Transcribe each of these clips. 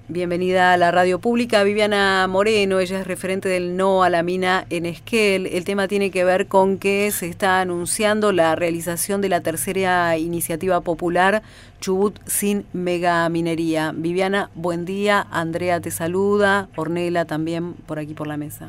Bienvenida a la radio pública, Viviana Moreno. Ella es referente del No a la Mina en Esquel. El tema tiene que ver con que se está anunciando la realización de la tercera iniciativa popular Chubut sin megaminería. Viviana, buen día. Andrea te saluda. Ornella también por aquí por la mesa.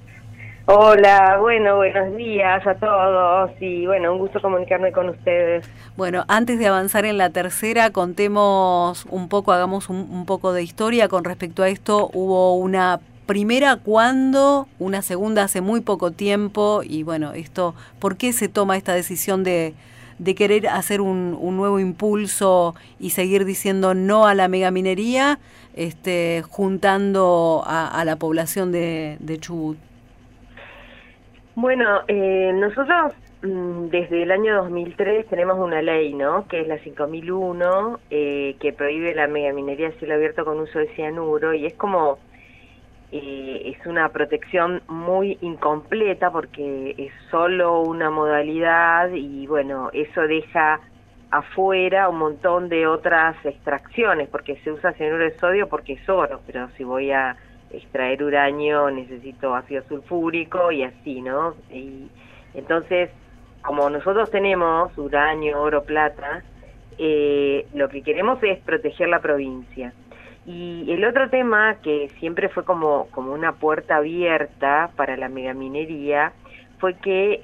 Hola, bueno, buenos días a todos y bueno, un gusto comunicarme con ustedes. Bueno, antes de avanzar en la tercera, contemos un poco, hagamos un poco de historia con respecto a esto. Hubo una primera cuando, una segunda hace muy poco tiempo y bueno, ¿por qué se toma esta decisión de querer hacer un nuevo impulso y seguir diciendo no a la megaminería, juntando a la población de Chubut? Bueno, nosotros desde el año 2003 tenemos una ley, ¿no? Que es la 5001, que prohíbe la megaminería a cielo abierto con uso de cianuro y es como, es una protección muy incompleta porque es solo una modalidad y bueno, eso deja afuera un montón de otras extracciones, porque se usa cianuro de sodio porque es oro, pero si voy a extraer uranio necesito ácido sulfúrico y así, ¿no? Y entonces, como nosotros tenemos uranio, oro, plata, lo que queremos es proteger la provincia. Y el otro tema que siempre fue como una puerta abierta para la megaminería fue que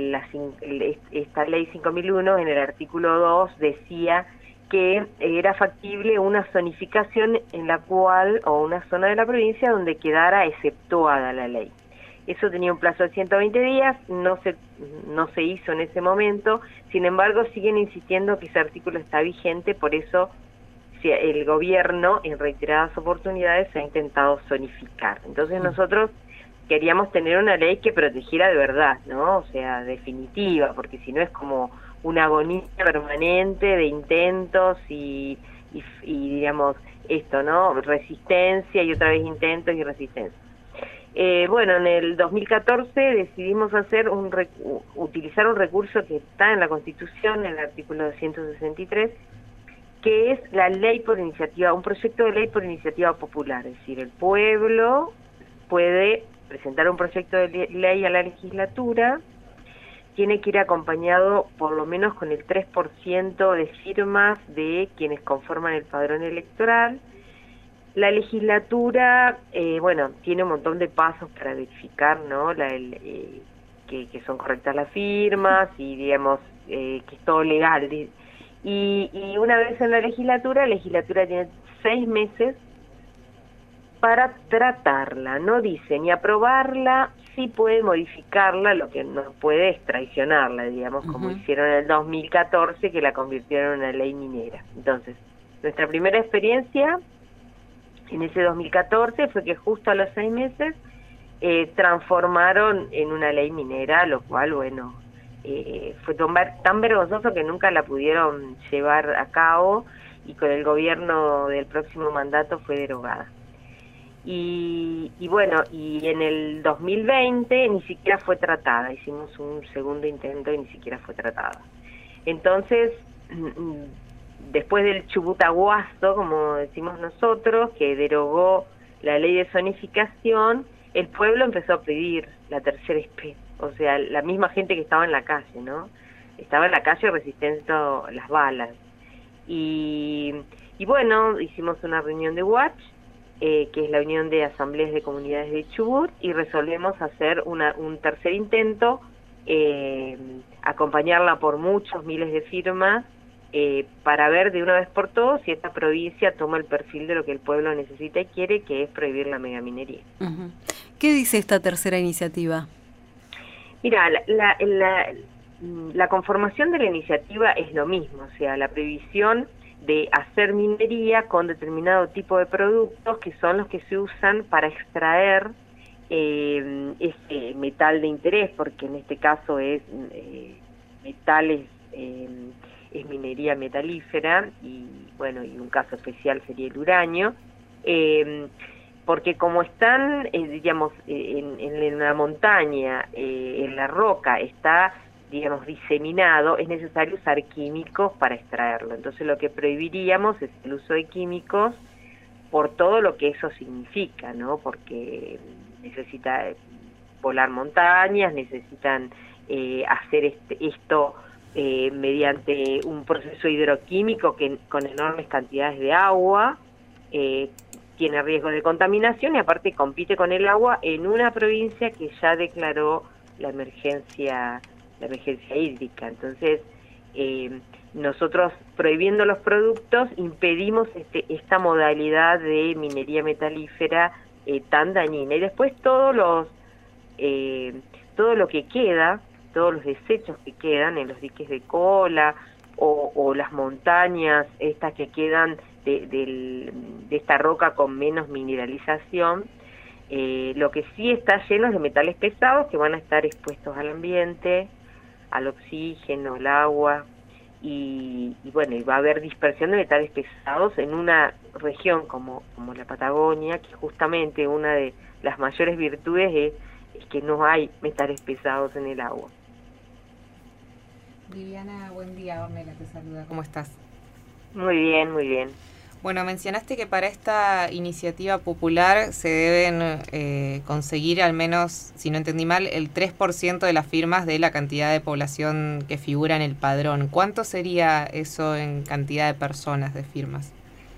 esta ley 5001 en el artículo 2 decía que era factible una zonificación en la cual, o una zona de la provincia donde quedara exceptuada la ley. Eso tenía un plazo de 120 días, no se hizo en ese momento, sin embargo siguen insistiendo que ese artículo está vigente, por eso el gobierno en reiteradas oportunidades ha intentado zonificar. Entonces nosotros queríamos tener una ley que protegiera de verdad, ¿no? O sea, definitiva, porque si no es como una agonía permanente de intentos y digamos, esto, ¿no? Resistencia y otra vez intentos y resistencia. Bueno, en el 2014 decidimos utilizar un recurso que está en la Constitución, en el artículo 263, que es la ley por iniciativa, un proyecto de ley por iniciativa popular, es decir, el pueblo puede presentar un proyecto de ley a la legislatura, tiene que ir acompañado por lo menos con el 3% de firmas de quienes conforman el padrón electoral. La legislatura, bueno, tiene un montón de pasos para verificar, ¿no? Que son correctas las firmas y, digamos, que es todo legal. Y una vez en la legislatura tiene 6 meses para tratarla, no dice ni aprobarla, sí puede modificarla, lo que no puede es traicionarla, digamos, como hicieron en el 2014, que la convirtieron en una ley minera. Entonces, nuestra primera experiencia en ese 2014 fue que justo a los 6 meses transformaron en una ley minera, lo cual, bueno, fue tan vergonzoso que nunca la pudieron llevar a cabo y con el gobierno del próximo mandato fue derogada. Y bueno, y en el 2020 ni siquiera fue tratada, hicimos un segundo intento y ni siquiera fue tratada. Entonces, después del chubutaguazo, como decimos nosotros, que derogó la ley de zonificación, el pueblo empezó a pedir la tercera especie, o sea, la misma gente que estaba en la calle, ¿no? Estaba en la calle resistiendo las balas. Y bueno, hicimos una reunión de Watch, que es la Unión de Asambleas de Comunidades de Chubut, y resolvemos hacer un tercer intento, acompañarla por muchos miles de firmas, para ver de una vez por todas si esta provincia toma el perfil de lo que el pueblo necesita y quiere, que es prohibir la megaminería. ¿Qué dice esta tercera iniciativa? Mira, la conformación de la iniciativa es lo mismo, o sea, la prohibición de hacer minería con determinado tipo de productos que son los que se usan para extraer ese metal de interés, porque en este caso es metales, es minería metalífera y bueno, y un caso especial sería el uranio, porque como están, digamos, en la montaña, en la roca, está, digamos, diseminado, es necesario usar químicos para extraerlo. Entonces lo que prohibiríamos es el uso de químicos por todo lo que eso significa, ¿no? Porque necesita volar montañas, necesitan hacer esto mediante un proceso hidroquímico que con enormes cantidades de agua, tiene riesgo de contaminación y aparte compite con el agua en una provincia que ya declaró la emergencia hídrica. Entonces, nosotros prohibiendo los productos impedimos esta modalidad de minería metalífera tan dañina. Y después todo lo que queda, todos los desechos que quedan en los diques de cola o las montañas estas que quedan de esta roca con menos mineralización, lo que sí está lleno es de metales pesados que van a estar expuestos al ambiente, al oxígeno, al agua, y bueno, y va a haber dispersión de metales pesados en una región como la Patagonia, que justamente una de las mayores virtudes es que no hay metales pesados en el agua. Viviana, buen día, Ornella te saluda. ¿Cómo estás? Muy bien, muy bien. Bueno, mencionaste que para esta iniciativa popular se deben conseguir al menos, si no entendí mal, el 3% de las firmas de la cantidad de población que figura en el padrón. ¿Cuánto sería eso en cantidad de personas de firmas?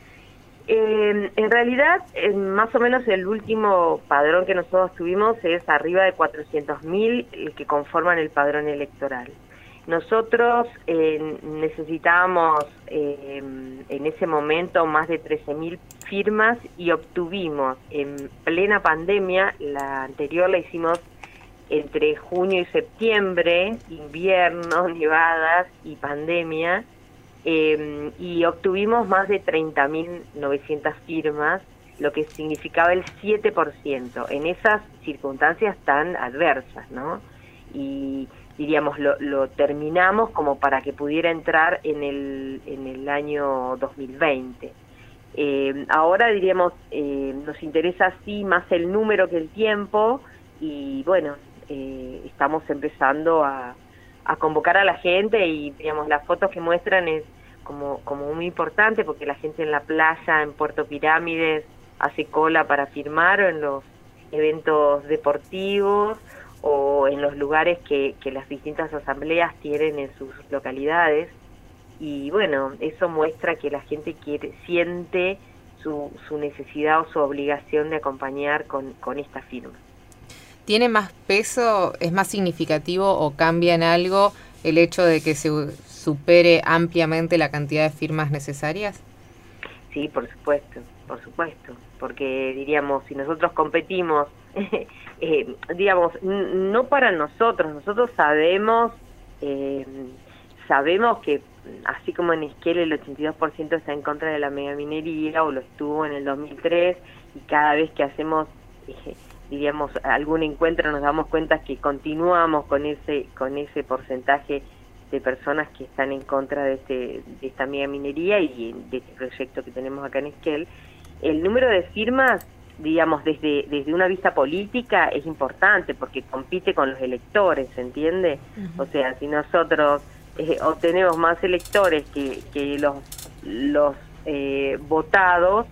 En realidad, más o menos el último padrón que nosotros tuvimos es arriba de 400.000 el que conforman el padrón electoral. Nosotros necesitábamos en ese momento más de 13.000 firmas y obtuvimos en plena pandemia, la anterior la hicimos entre junio y septiembre, invierno, nevadas y pandemia, y obtuvimos más de 30.900 firmas, lo que significaba el 7% en esas circunstancias tan adversas, ¿no? Y diríamos, lo terminamos como para que pudiera entrar en el año 2020. Ahora diríamos, nos interesa sí más el número que el tiempo, y bueno, estamos empezando a convocar a la gente, y digamos, las fotos que muestran es como muy importante, porque la gente en la playa, en Puerto Pirámides, hace cola para firmar, o en los eventos deportivos, o en los lugares que las distintas asambleas tienen en sus localidades. Y bueno, eso muestra que la gente siente su necesidad o su obligación de acompañar con esta firma. ¿Tiene más peso, es más significativo o cambia en algo el hecho de que se supere ampliamente la cantidad de firmas necesarias? Sí, por supuesto, porque diríamos, si nosotros competimos, digamos, no para nosotros sabemos que así como en Esquel el 82% está en contra de la megaminería, o lo estuvo en el 2003, y cada vez que hacemos, diríamos, algún encuentro nos damos cuenta que continuamos con ese porcentaje de personas que están en contra de esta megaminería y de este proyecto que tenemos acá en Esquel. El número de firmas, digamos, desde una vista política es importante porque compite con los electores, ¿se entiende? Uh-huh. O sea, si nosotros obtenemos más electores que los votados,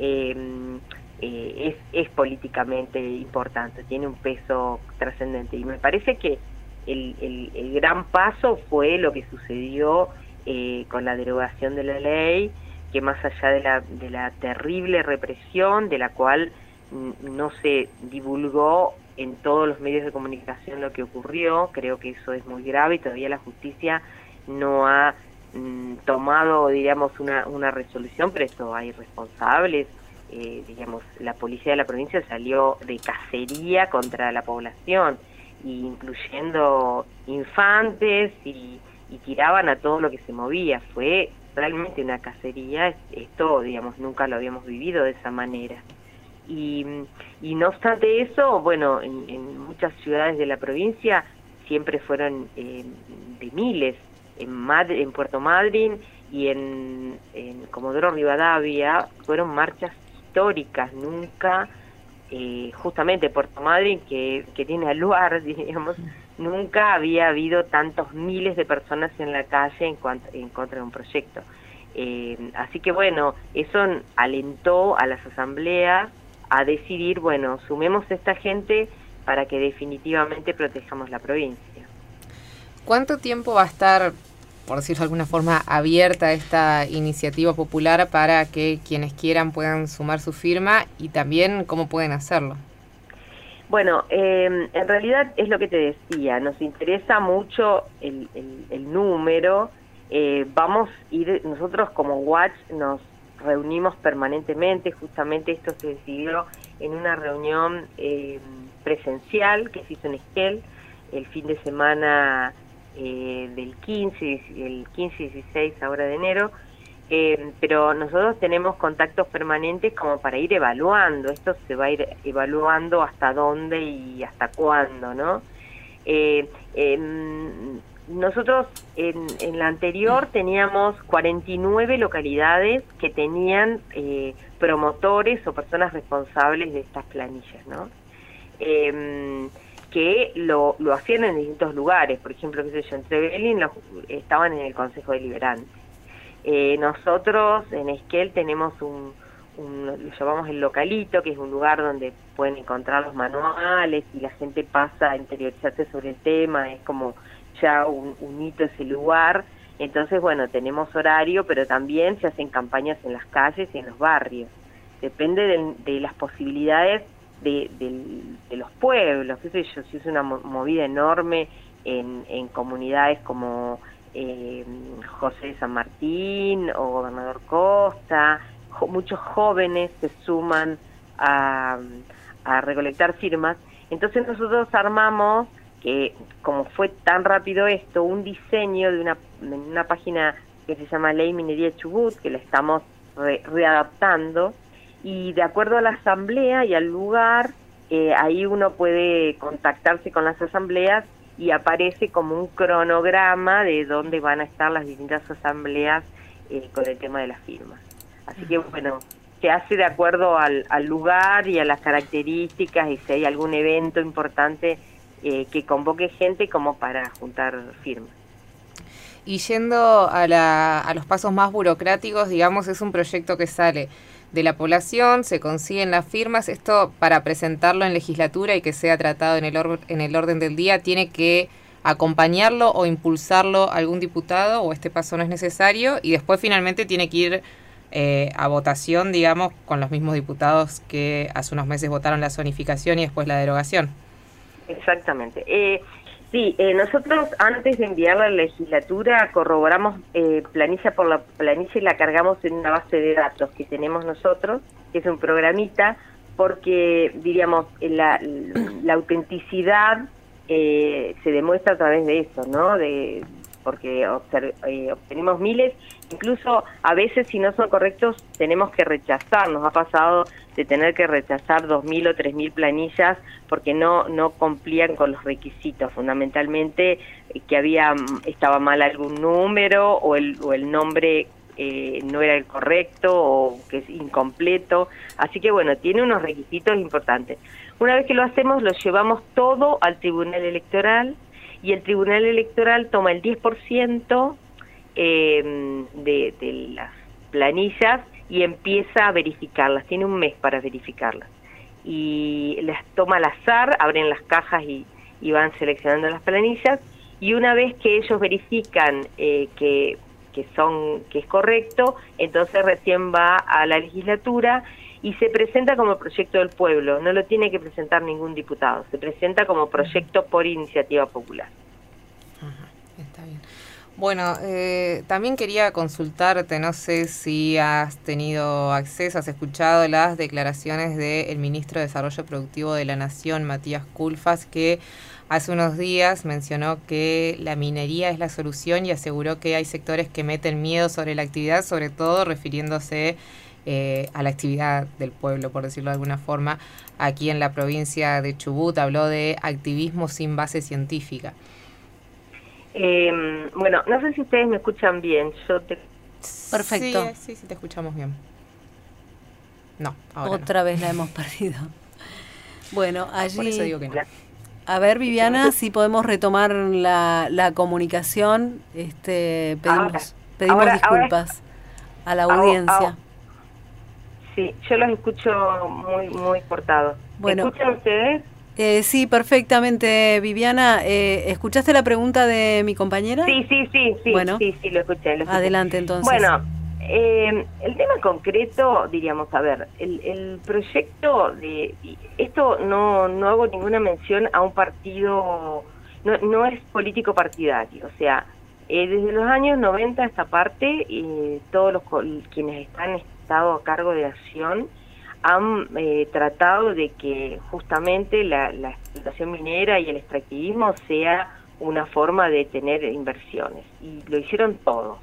es políticamente importante, tiene un peso trascendente. Y me parece que el gran paso fue lo que sucedió con la derogación de la ley, que más allá de la terrible represión, de la cual no se divulgó en todos los medios de comunicación lo que ocurrió, creo que eso es muy grave y todavía la justicia no ha tomado, digamos, una resolución, pero esto hay responsables. Digamos, la policía de la provincia salió de cacería contra la población, incluyendo infantes, y tiraban a todo lo que se movía. Fue realmente una cacería. Esto, digamos, nunca lo habíamos vivido de esa manera. Y no obstante eso, bueno, en muchas ciudades de la provincia siempre fueron de miles. En Puerto Madryn y en Comodoro Rivadavia fueron marchas históricas. Nunca, justamente Puerto Madryn, que tiene al lugar, digamos, nunca había habido tantos miles de personas en la calle en contra de un proyecto. Así que bueno, eso alentó a las asambleas a decidir, bueno, sumemos a esta gente para que definitivamente protejamos la provincia. ¿Cuánto tiempo va a estar, por decirlo de alguna forma, abierta esta iniciativa popular para que quienes quieran puedan sumar su firma y también cómo pueden hacerlo? Bueno, en realidad es lo que te decía, nos interesa mucho el número. Vamos a ir, nosotros como Watch nos reunimos permanentemente, justamente esto se decidió en una reunión presencial que se hizo en Esquel el fin de semana del 15 y 16 ahora de enero, pero nosotros tenemos contactos permanentes como para ir evaluando, esto se va a ir evaluando hasta dónde y hasta cuándo, ¿no? Nosotros en la anterior teníamos 49 localidades que tenían promotores o personas responsables de estas planillas, ¿no? Que lo hacían en distintos lugares, por ejemplo, qué sé yo, en Trevelin estaban en el Consejo Deliberante. Nosotros en Esquel tenemos lo llamamos el localito, que es un lugar donde pueden encontrar los manuales y la gente pasa a interiorizarse sobre el tema, es como ya un hito ese lugar. Entonces, bueno, tenemos horario, pero también se hacen campañas en las calles y en los barrios. Depende de las posibilidades de los pueblos, qué sé yo, si es una movida enorme en comunidades como José de San Martín o Gobernador Costa, muchos jóvenes se suman a recolectar firmas. Entonces nosotros armamos, que como fue tan rápido esto, un diseño de una página que se llama Ley Minería Chubut, que la estamos readaptando, y de acuerdo a la asamblea y al lugar, ahí uno puede contactarse con las asambleas y aparece como un cronograma de dónde van a estar las distintas asambleas con el tema de las firmas. Así que bueno, se hace de acuerdo al lugar y a las características, y si hay algún evento importante que convoque gente como para juntar firmas. Y yendo a los pasos más burocráticos, digamos, es un proyecto que sale de la población, se consiguen las firmas. Esto, para presentarlo en legislatura y que sea tratado en el orden del día, ¿tiene que acompañarlo o impulsarlo algún diputado, o este paso no es necesario? Y después finalmente tiene que ir a votación, digamos, con los mismos diputados que hace unos meses votaron la zonificación y después la derogación. Exactamente. Sí, nosotros antes de enviarla a la legislatura corroboramos planilla por la planilla y la cargamos en una base de datos que tenemos nosotros, que es un programita, porque, diríamos, la autenticidad se demuestra a través de eso, ¿no? Porque obtenemos miles, incluso a veces si no son correctos tenemos que rechazar. Nos ha pasado de tener que rechazar 2.000 o 3.000 planillas porque no cumplían con los requisitos, fundamentalmente que estaba mal algún número o el nombre no era el correcto o que es incompleto. Así que bueno, tiene unos requisitos importantes. Una vez que lo hacemos, lo llevamos todo al Tribunal Electoral, y el Tribunal Electoral toma el 10% de las planillas y empieza a verificarlas. Tiene un mes para verificarlas. Y las toma al azar, abren las cajas y van seleccionando las planillas. Y una vez que ellos verifican que es correcto, entonces recién va a la legislatura y se presenta como proyecto del pueblo. No lo tiene que presentar ningún diputado, se presenta como proyecto por iniciativa popular. Ajá, está bien. Bueno, también quería consultarte, no sé si has tenido acceso, has escuchado las declaraciones del ministro de Desarrollo Productivo de la Nación, Matías Culfas, que hace unos días mencionó que la minería es la solución y aseguró que hay sectores que meten miedo sobre la actividad, sobre todo refiriéndose a la actividad del pueblo, por decirlo de alguna forma. Aquí en la provincia de Chubut habló de activismo sin base científica. Bueno, no sé si ustedes me escuchan bien. Perfecto. Sí, te escuchamos bien. No, ahora otra vez la hemos perdido. Bueno, allí... Por eso digo que no. A ver, Viviana, si podemos retomar la comunicación, pedimos disculpas. a la audiencia. Sí, yo los escucho muy, muy cortados. Bueno, ¿Me escuchan ustedes? Sí, perfectamente, Viviana. ¿Escuchaste la pregunta de mi compañera? Sí, Bueno, sí, lo escuché. adelante entonces. Bueno, el tema concreto, diríamos, a ver, el proyecto esto no hago ninguna mención a un partido, no es político partidario, o sea, desde los años 90 a esta parte, todos quienes han estado a cargo de Nación han tratado de que justamente la explotación minera y el extractivismo sea una forma de tener inversiones, y lo hicieron todos.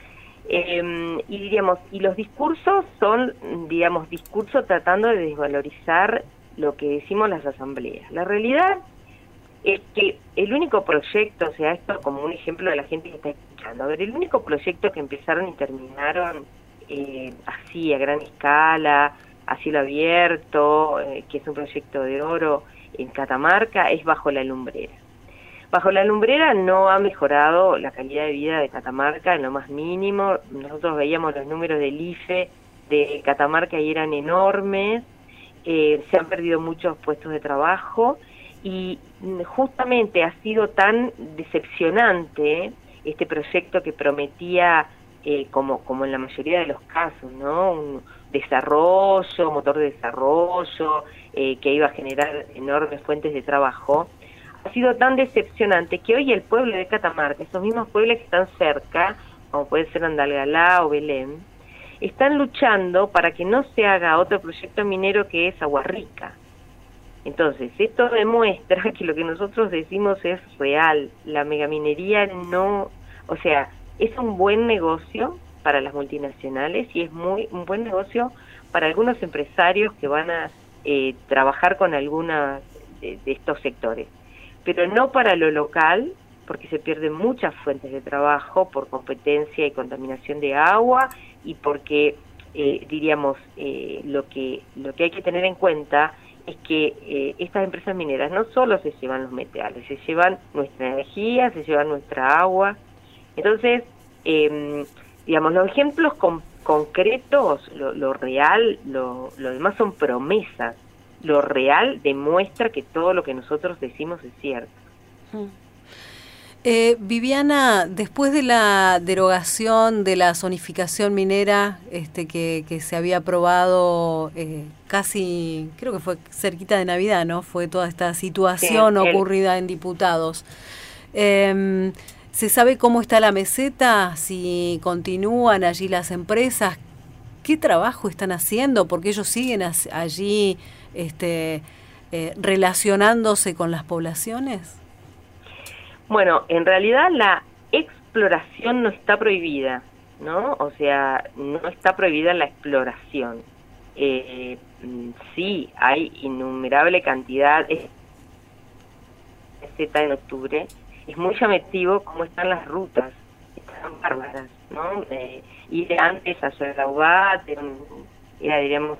Y diríamos, y los discursos son, digamos, discursos tratando de desvalorizar lo que decimos las asambleas. La realidad es que el único proyecto, o sea, esto como un ejemplo de la gente que está escuchando, a ver, el único proyecto que empezaron y terminaron así a gran escala, a cielo abierto, que es un proyecto de oro en Catamarca, es Bajo la Lumbrera. Bajo la Lumbrera no ha mejorado la calidad de vida de Catamarca en lo más mínimo. Nosotros veíamos los números del IFE de Catamarca y eran enormes, se han perdido muchos puestos de trabajo y justamente ha sido tan decepcionante este proyecto que prometía, como en la mayoría de los casos, ¿no? Un desarrollo, motor de desarrollo, que iba a generar enormes fuentes de trabajo. Ha sido tan decepcionante que hoy el pueblo de Catamarca, esos mismos pueblos que están cerca, como puede ser Andalgalá o Belén, están luchando para que no se haga otro proyecto minero que es Agua Rica. Entonces, esto demuestra que lo que nosotros decimos es real. La megaminería no, o sea, es un buen negocio para las multinacionales y es un buen negocio para algunos empresarios que van a trabajar con algunas de estos sectores, pero no para lo local, porque se pierden muchas fuentes de trabajo por competencia y contaminación de agua, y porque diríamos lo que hay que tener en cuenta es que estas empresas mineras no solo se llevan los metales, se llevan nuestra energía, se llevan nuestra agua. Entonces, digamos, los ejemplos concretos, lo real, lo demás son promesas. Lo real demuestra que todo lo que nosotros decimos es cierto. Viviana, después de la derogación de la zonificación minera que se había aprobado casi, creo que fue cerquita de Navidad, ¿no? Fue toda esta situación ocurrida en diputados. ¿Se sabe cómo está la meseta? Si continúan allí las empresas, ¿qué trabajo están haciendo? Porque ellos siguen allí relacionándose con las poblaciones. Bueno, en realidad la exploración no está prohibida, ¿no? O sea, no está prohibida la exploración. Sí, hay innumerable cantidad. En octubre es muy llamativo cómo están las rutas, están bárbaras, ¿no? Ir antes a Soledad era, diríamos,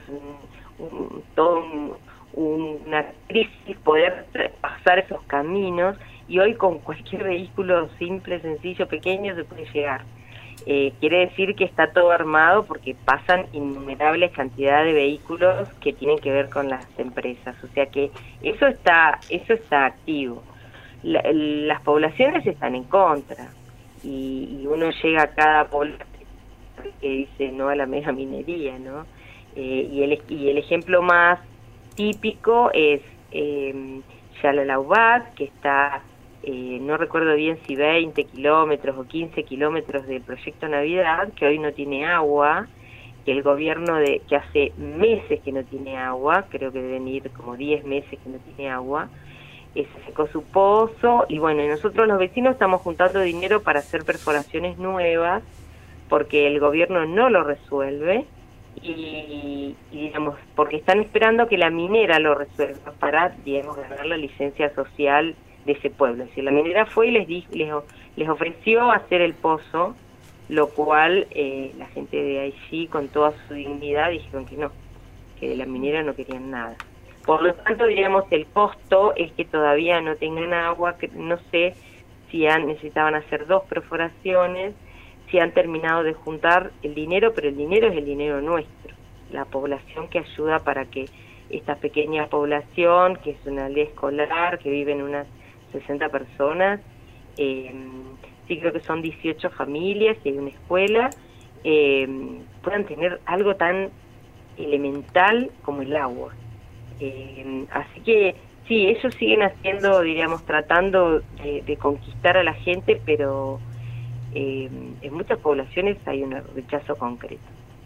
una crisis poder pasar esos caminos, y hoy con cualquier vehículo simple, sencillo, pequeño se puede llegar. Quiere decir que está todo armado porque pasan innumerables cantidades de vehículos que tienen que ver con las empresas, o sea que eso está activo. Las poblaciones están en contra y uno llega a cada población que dice no a la megaminería, ¿no? Y el ejemplo más típico es Yalalaubat, que está, no recuerdo bien si 20 kilómetros o 15 kilómetros del proyecto Navidad, que hoy no tiene agua, que el gobierno que hace meses que no tiene agua, creo que deben ir como 10 meses que no tiene agua, se secó su pozo, y bueno, y nosotros los vecinos estamos juntando dinero para hacer perforaciones nuevas, porque el gobierno no lo resuelve, y digamos, porque están esperando que la minera lo resuelva para, digamos, ganar la licencia social de ese pueblo. Es decir, la minera fue y les ofreció hacer el pozo, lo cual la gente de allí, con toda su dignidad, dijeron que no, que de la minera no querían nada. Por lo tanto, diríamos, el costo es que todavía no tengan agua, que no sé si necesitaban hacer 2 perforaciones, se han terminado de juntar el dinero, pero el dinero es el dinero nuestro, la población que ayuda para que esta pequeña población, que es una aldea escolar, que viven unas 60 personas, sí creo que son 18 familias y hay una escuela, puedan tener algo tan elemental como el agua. Así que sí, ellos siguen haciendo, diríamos, tratando de conquistar a la gente, pero en muchas poblaciones hay un rechazo concreto.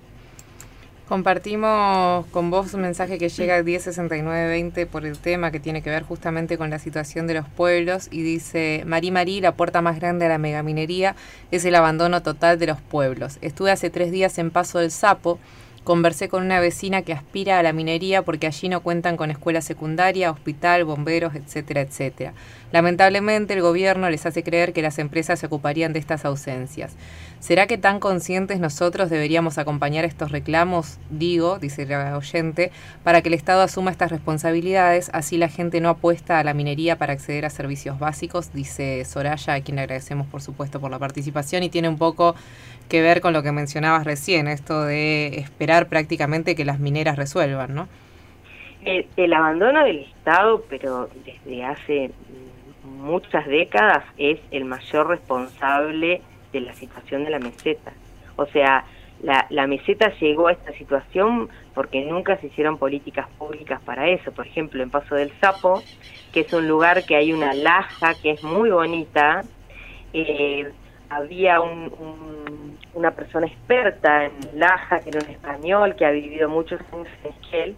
Compartimos con vos un mensaje que llega al 106920 por el tema que tiene que ver justamente con la situación de los pueblos y dice: Marí, la puerta más grande a la megaminería es el abandono total de los pueblos. Estuve hace 3 días en Paso del Sapo. Conversé con una vecina que aspira a la minería porque allí no cuentan con escuela secundaria, hospital, bomberos, etcétera, etcétera. Lamentablemente el gobierno les hace creer que las empresas se ocuparían de estas ausencias. ¿Será que tan conscientes nosotros deberíamos acompañar estos reclamos? Digo, dice la oyente, para que el Estado asuma estas responsabilidades, así la gente no apuesta a la minería para acceder a servicios básicos, dice Soraya, a quien le agradecemos por supuesto por la participación, y tiene un poco que ver con lo que mencionabas recién, esto de esperar prácticamente que las mineras resuelvan, ¿no? El abandono del Estado, pero desde hace muchas décadas, es el mayor responsable de la situación de la meseta. O sea, la meseta llegó a esta situación porque nunca se hicieron políticas públicas para eso. Por ejemplo, en Paso del Sapo, que es un lugar que hay una laja que es muy bonita, había una persona experta en laja, que era un español, que ha vivido muchos años en Esquel,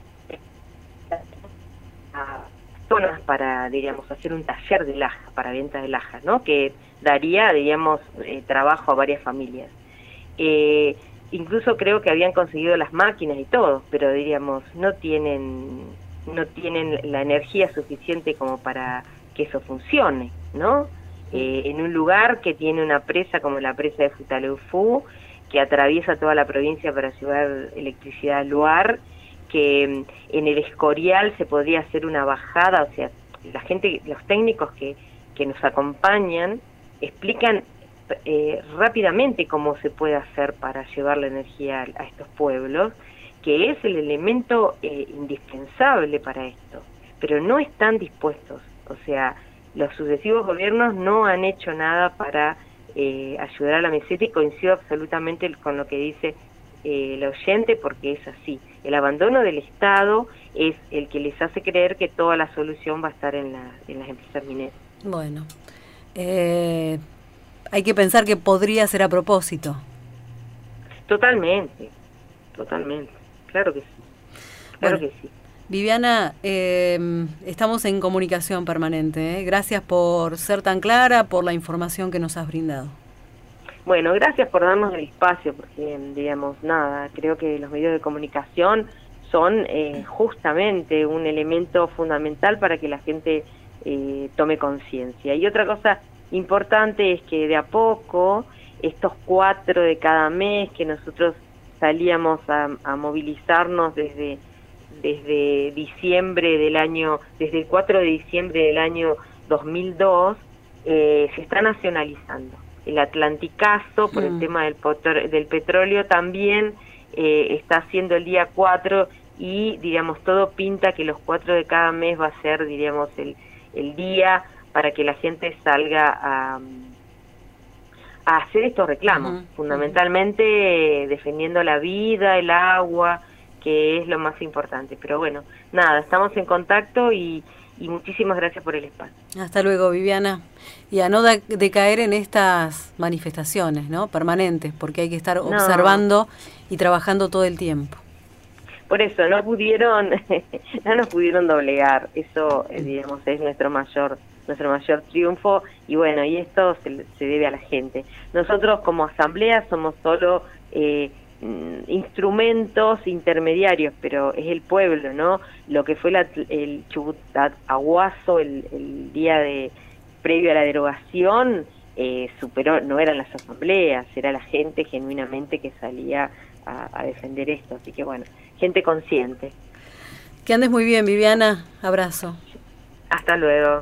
a zonas para, diríamos, hacer un taller de laja, para venta de laja, ¿no? Que daría, diríamos, trabajo a varias familias. Incluso creo que habían conseguido las máquinas y todo, pero diríamos, no tienen la energía suficiente como para que eso funcione, ¿no? En un lugar que tiene una presa como la presa de Futaleufú, que atraviesa toda la provincia para llevar electricidad al lugar, que en el Escorial se podría hacer una bajada, o sea, la gente, los técnicos que nos acompañan explican rápidamente cómo se puede hacer para llevar la energía a estos pueblos, que es el elemento indispensable para esto, pero no están dispuestos, o sea, los sucesivos gobiernos no han hecho nada para ayudar a la meseta, y coincido absolutamente con lo que dice el oyente, porque es así. El abandono del Estado es el que les hace creer que toda la solución va a estar en las empresas mineras. Bueno, hay que pensar que podría ser a propósito. Totalmente, claro que sí, claro que sí. Viviana, estamos en comunicación permanente, ¿eh? Gracias por ser tan clara, por la información que nos has brindado. Bueno, gracias por darnos el espacio, porque, digamos, nada, creo que los medios de comunicación son justamente un elemento fundamental para que la gente tome conciencia. Y otra cosa importante es que de a poco, estos 4 de cada mes que nosotros salíamos a movilizarnos desde diciembre del año, desde el 4 de diciembre del año 2002, se está nacionalizando. El Atlanticazo, por el tema del petróleo, también está haciendo el día 4, y, digamos, todo pinta que los 4 de cada mes va a ser, diríamos, el día para que la gente salga a hacer estos reclamos, fundamentalmente defendiendo la vida, el agua, que es lo más importante. Pero bueno, nada, estamos en contacto y muchísimas gracias por el espacio. Hasta luego, Viviana. Y a no decaer en estas manifestaciones, ¿no? Permanentes, porque hay que estar observando y trabajando todo el tiempo. Por eso, no nos pudieron doblegar. Eso, digamos, es nuestro mayor triunfo, y bueno, y esto se debe a la gente. Nosotros como asamblea somos solo instrumentos intermediarios, pero es el pueblo, ¿no? Lo que fue el Chubut-Aguaso el día previo a la derogación, superó, no eran las asambleas, era la gente genuinamente que salía a defender esto. Así que bueno, gente consciente. Que andes muy bien, Viviana. Abrazo. Hasta luego.